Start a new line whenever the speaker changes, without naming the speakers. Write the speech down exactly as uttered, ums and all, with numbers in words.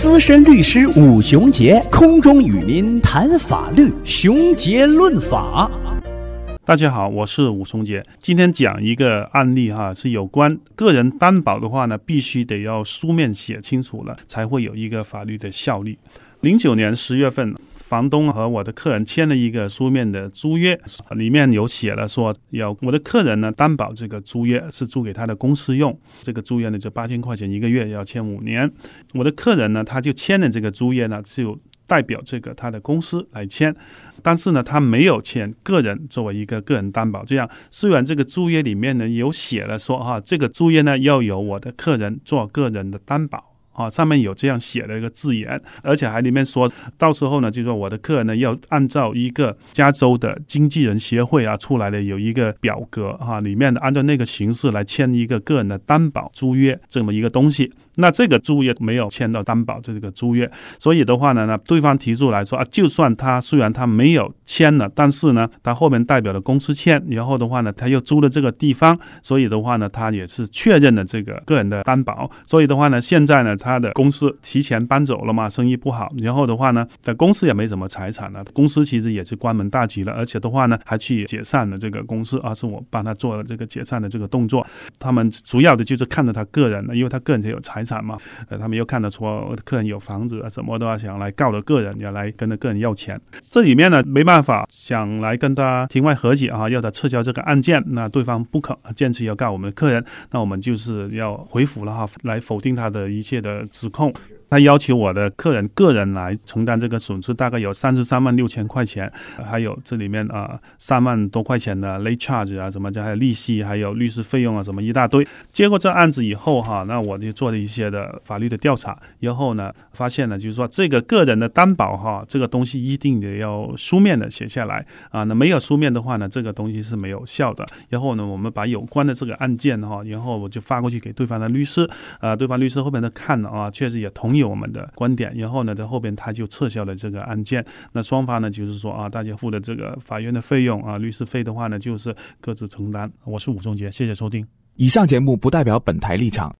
资深律师武雄杰空中与您谈法律，雄杰论法。
大家好，我是武雄杰。今天讲一个案例哈，是有关个人担保的话呢，必须得要书面写清楚了，才会有一个法律的效力。零九年十月份，房东和我的客人签了一个书面的租约，里面有写了说，要我的客人呢担保这个租约是租给他的公司用，这个租约呢就八千块钱一个月，要签五年。我的客人呢，他就签了这个租约呢，就代表这个他的公司来签，但是呢，他没有签个人作为一个个人担保。这样，虽然这个租约里面呢有写了说哈，这个租约呢要由我的客人做个人的担保。啊，上面有这样写的一个字眼，而且还里面说到时候呢，就说我的客人呢要按照一个加州的经纪人协会啊出来的有一个表格啊，里面的按照那个形式来签一个个人的担保租约这么一个东西。那这个租约没有签到担保这个租约，所以的话呢，那对方提出来说啊，就算他虽然他没有签了，但是呢，他后面代表的公司签，然后的话呢，他又租了这个地方，所以的话呢，他也是确认了这个个人的担保。所以的话呢，现在呢，他的公司提前搬走了嘛，生意不好，然后的话呢，公司也没什么财产了，公司其实也是关门大吉了，而且的话呢，还去解散了这个公司啊，是我帮他做了这个解散的这个动作。他们主要的就是看着他个人，因为他个人也有财产嘛，呃，他们又看得出客人有房子啊，什么都要想来告了个人，要来跟着个人要钱。这里面呢没办法，想来跟他庭外和解啊，要他撤销这个案件，那对方不肯，坚持要告我们的客人，那我们就是要回复了哈，来否定他的一切的指控。他要求我的客人个人来承担这个损失，大概有三十三万六千块钱，还有这里面啊三万多块钱的 late charge 啊，什么还有利息，还有律师费用啊，什么一大堆。接过这案子以后哈，那我就做了一些的法律的调查，然后呢发现呢，就是说这个个人的担保哈，这个东西一定得要书面的写下来啊，那没有书面的话呢，这个东西是没有效的。然后呢，我们把有关的这个案件哈，然后我就发过去给对方的律师，啊，对方律师后面的看了啊，确实也同意我们的观点，然后呢，在后边他就撤销了这个案件。那双方呢，就是说啊，大家付的这个法院的费用啊，律师费的话呢，就是各自承担。我是武仲杰，谢谢收听。
以上节目不代表本台立场，